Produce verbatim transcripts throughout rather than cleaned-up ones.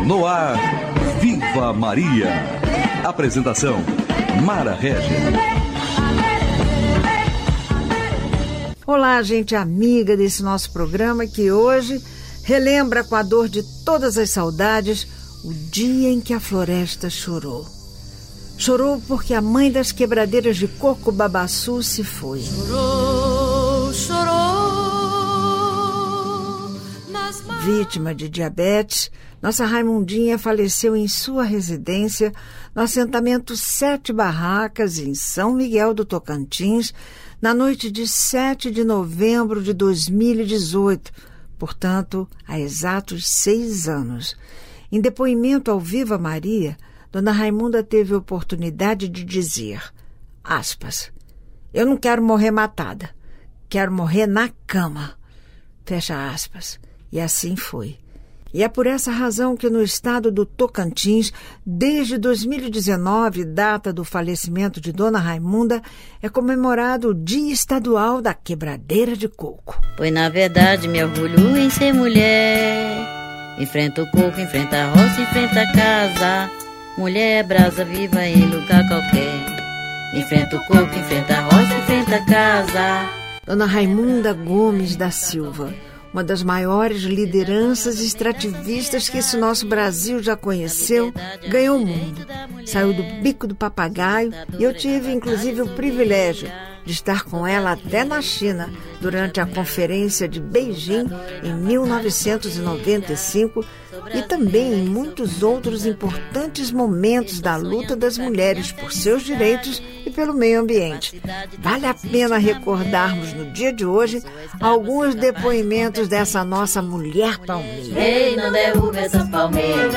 No ar, Viva Maria. Apresentação, Mara Régia. Olá, gente amiga desse nosso programa que hoje relembra com a dor de todas as saudades o dia em que a floresta chorou. Chorou porque a mãe das quebradeiras de coco Babaçu se foi. Chorou, chorou. Vítima de diabetes, nossa Raimundinha faleceu em sua residência no assentamento Sete Barracas, em São Miguel do Tocantins, na noite de sete de novembro de dois mil e dezoito, portanto, há exatos seis anos. Em depoimento ao Viva Maria, Dona Raimunda teve a oportunidade de dizer, aspas, eu não quero morrer matada, quero morrer na cama, fecha aspas, e assim foi. E é por essa razão que no estado do Tocantins, desde dois mil e dezenove, data do falecimento de Dona Raimunda, é comemorado o Dia Estadual da Quebradeira de Coco. Pois na verdade me orgulho em ser mulher. Enfrenta o coco, enfrenta a roça, enfrenta a casa. Mulher é brasa viva em lugar qualquer. Enfrenta o coco, enfrenta a roça, enfrenta a casa. Dona Raimunda Gomes da Silva, uma das maiores lideranças extrativistas que esse nosso Brasil já conheceu, ganhou o mundo. Saiu do bico do papagaio e eu tive, inclusive, o privilégio de estar com ela até na China, durante a Conferência de Beijing, em mil novecentos e noventa e cinco, e também em muitos outros importantes momentos da luta das mulheres por seus direitos e pelo meio ambiente. Vale a pena recordarmos no dia de hoje alguns depoimentos dessa nossa mulher palmeira. Ei, não derruba essas palmeiras.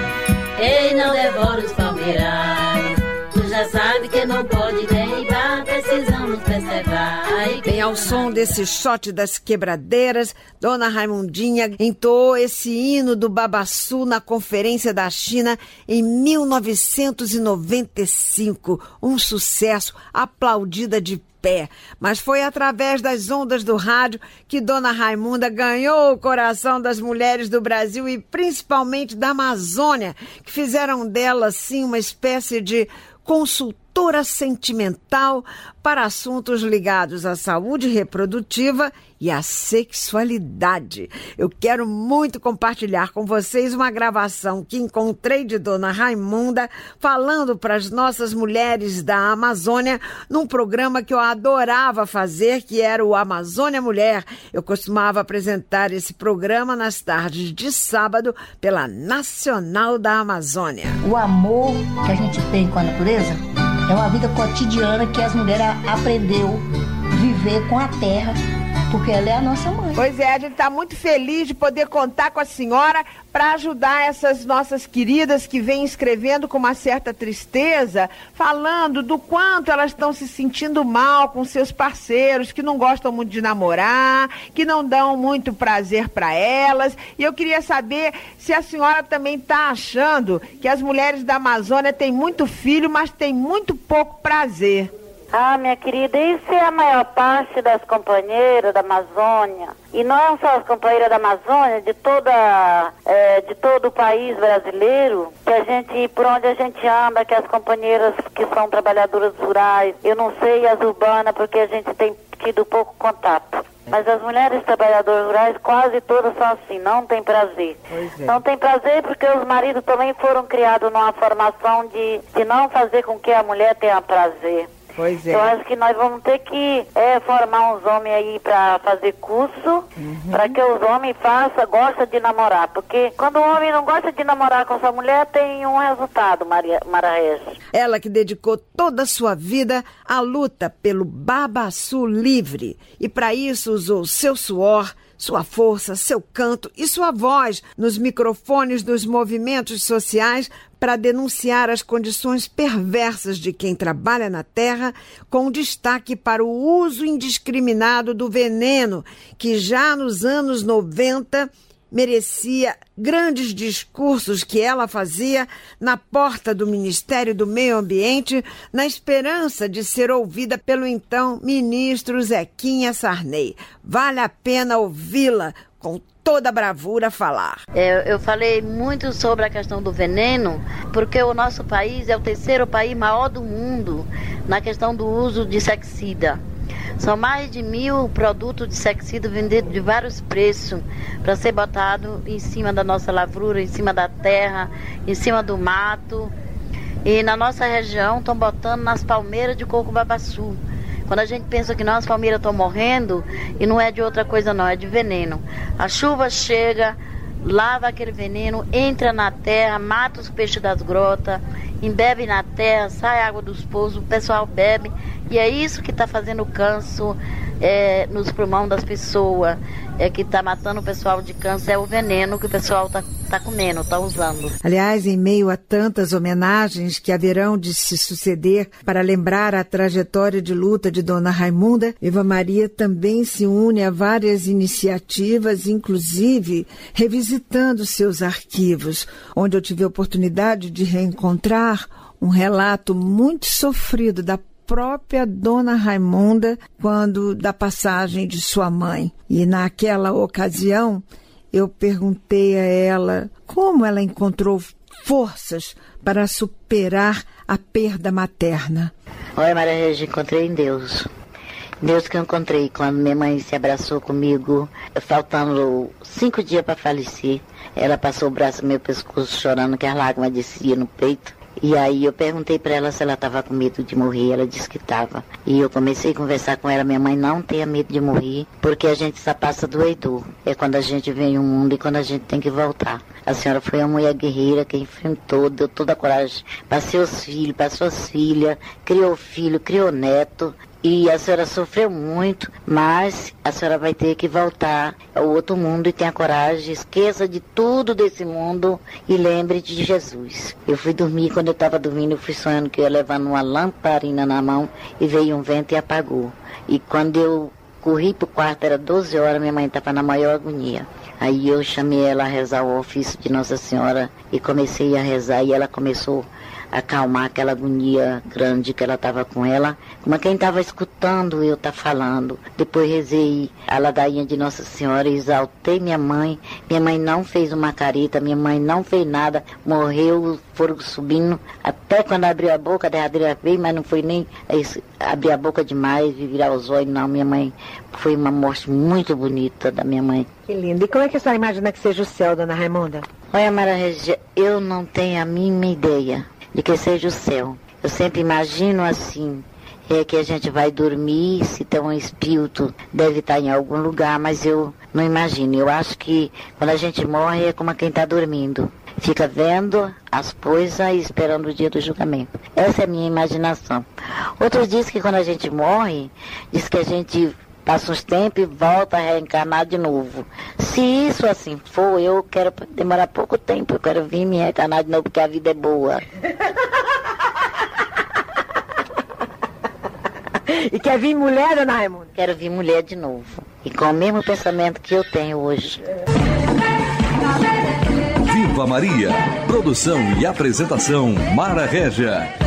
Ei, não devora os palmeirais. Tu já sabe que não pode derribar, precisamos preservar. Bem, ao som desse shot das quebradeiras, Dona Raimundinha entoou esse hino do Babaçu na Conferência da China em mil novecentos e noventa e cinco. Um sucesso, aplaudida de pé. Mas foi através das ondas do rádio que Dona Raimunda ganhou o coração das mulheres do Brasil e principalmente da Amazônia, que fizeram dela, assim, uma espécie de consultora sentimental para assuntos ligados à saúde reprodutiva e à sexualidade. Eu quero muito compartilhar com vocês uma gravação que encontrei de Dona Raimunda falando para as nossas mulheres da Amazônia num programa que eu adorava fazer, que era o Amazônia Mulher. Eu costumava apresentar esse programa nas tardes de sábado pela Nacional da Amazônia. O amor que a gente tem com a natureza é uma vida cotidiana que as mulheres aprendeu a viver com a terra, porque ela é a nossa mãe. Pois é, a gente está muito feliz de poder contar com a senhora para ajudar essas nossas queridas que vêm escrevendo com uma certa tristeza, falando do quanto elas estão se sentindo mal com seus parceiros, que não gostam muito de namorar, que não dão muito prazer para elas. E eu queria saber se a senhora também está achando que as mulheres da Amazônia têm muito filho, mas têm muito pouco prazer. Ah, minha querida, isso é a maior parte das companheiras da Amazônia. E não só as companheiras da Amazônia, de toda, é, de todo o país brasileiro, que a gente, por onde a gente anda, que as companheiras que são trabalhadoras rurais, eu não sei as urbanas, porque a gente tem tido pouco contato. Mas as mulheres trabalhadoras rurais quase todas são assim, não tem prazer. É. Não tem prazer porque os maridos também foram criados numa formação de, de não fazer com que a mulher tenha prazer. Pois é. Eu acho que nós vamos ter que é, formar uns homens aí para fazer curso, uhum. para que os homens façam, gostem de namorar. Porque quando o homem não gosta de namorar com sua mulher, tem um resultado, Maria, Mara Régia. Ela que dedicou toda a sua vida à luta pelo Babaçu livre. E para isso usou seu suor, sua força, seu canto e sua voz nos microfones dos movimentos sociais para denunciar as condições perversas de quem trabalha na terra, com destaque para o uso indiscriminado do veneno, que já nos anos noventa merecia grandes discursos que ela fazia na porta do Ministério do Meio Ambiente, na esperança de ser ouvida pelo então ministro Zequinha Sarney. Vale a pena ouvi-la com toda a bravura falar. É, eu falei muito sobre a questão do veneno, porque o nosso país é o terceiro país maior do mundo na questão do uso de inseticida. São mais de mil produtos de inseticida vendidos de vários preços para ser botado em cima da nossa lavoura, em cima da terra, em cima do mato. E na nossa região estão botando nas palmeiras de coco-babaçu. Quando a gente pensa que nossas palmeiras estão morrendo, e não é de outra coisa não, é de veneno. A chuva chega, lava aquele veneno, entra na terra, mata os peixes das grotas, embebe na terra, sai água dos poços, o pessoal bebe. E é isso que está fazendo câncer é, nos pulmões das pessoas, é que está matando o pessoal de câncer, é o veneno que o pessoal está tá comendo, está usando. Aliás, em meio a tantas homenagens que haverão de se suceder para lembrar a trajetória de luta de Dona Raimunda, Viva Maria também se une a várias iniciativas, inclusive revisitando seus arquivos, onde eu tive a oportunidade de reencontrar um relato muito sofrido da própria Dona Raimunda quando da passagem de sua mãe. E naquela ocasião eu perguntei a ela como ela encontrou forças para superar a perda materna. Olha, Maria Regia, encontrei em Deus. Deus que eu encontrei quando minha mãe se abraçou comigo, faltando cinco dias para falecer. Ela passou o braço no meu pescoço chorando, que as lágrimas desciam no peito. E aí eu perguntei para ela se ela estava com medo de morrer, ela disse que estava. E eu comecei a conversar com ela, minha mãe não tenha medo de morrer, porque a gente só passa doedor. É quando a gente vem ao mundo e quando a gente tem que voltar. A senhora foi uma mulher guerreira que enfrentou, deu toda a coragem para seus filhos, para suas filhas, criou filho, criou neto. E a senhora sofreu muito, mas a senhora vai ter que voltar ao outro mundo e tenha coragem, esqueça de tudo desse mundo e lembre de Jesus. Eu fui dormir, quando eu estava dormindo, eu fui sonhando que eu ia levando uma lamparina na mão e veio um vento e apagou. E quando eu corri pro quarto, era doze horas, minha mãe estava na maior agonia. Aí eu chamei ela a rezar o ofício de Nossa Senhora e comecei a rezar e ela começou a acalmar aquela agonia grande que ela estava com ela, como quem estava escutando eu estar tá falando. Depois rezei a ladainha de Nossa Senhora e exaltei minha mãe. Minha mãe não fez uma careta, minha mãe não fez nada, morreu, foram subindo, até quando abriu a boca, a derradeira veio, mas não foi nem abrir a boca demais, virar os olhos, não. Minha mãe foi uma morte muito bonita da minha mãe. Que lindo. E como é que a senhora imagina que seja o céu, Dona Raimunda? Olha, Maria Regia, eu não tenho a mínima ideia de que seja o céu. Eu sempre imagino assim, é que a gente vai dormir, se tem um espírito, deve estar em algum lugar, mas eu não imagino. Eu acho que quando a gente morre é como quem está dormindo. Fica vendo as coisas e esperando o dia do julgamento. Essa é a minha imaginação. Outros dizem que quando a gente morre, diz que a gente passa uns tempos e volta a reencarnar de novo. Se isso assim for, eu quero demorar pouco tempo. Eu quero vir me reencarnar de novo, porque a vida é boa. E quer vir mulher, Dona Raimunda? Quero vir mulher de novo. E com o mesmo pensamento que eu tenho hoje. Viva Maria! Produção e apresentação Mara Regia.